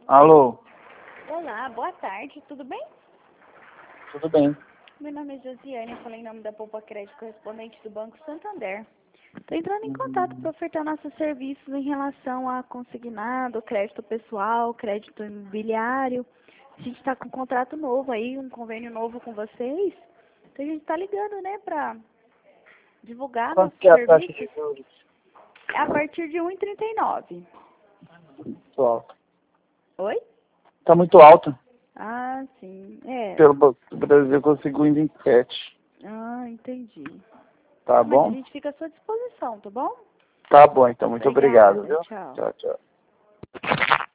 Alô? Olá, boa tarde, tudo bem? Tudo bem. Meu nome é Josiane, eu falei em nome da Poupa Crédito, correspondente do Banco Santander. Estou entrando em contato para ofertar nossos serviços em relação a consignado, crédito pessoal, crédito imobiliário. A gente está com um contrato novo aí, um convênio novo com vocês. Então a gente está ligando, né, para divulgar Quanto nossos que é a taxa de serviços juros? a partir de 1,39. Muito alta. Oi? Tá muito alta. Ah, sim, é. Pelo Banco do Brasil eu consigo em 27. Ah, entendi. Tá Mas a bom? gente fica à sua disposição, tá bom? Tá bom, então. Muito obrigado, Obrigada, viu? tchau. Tchau, tchau.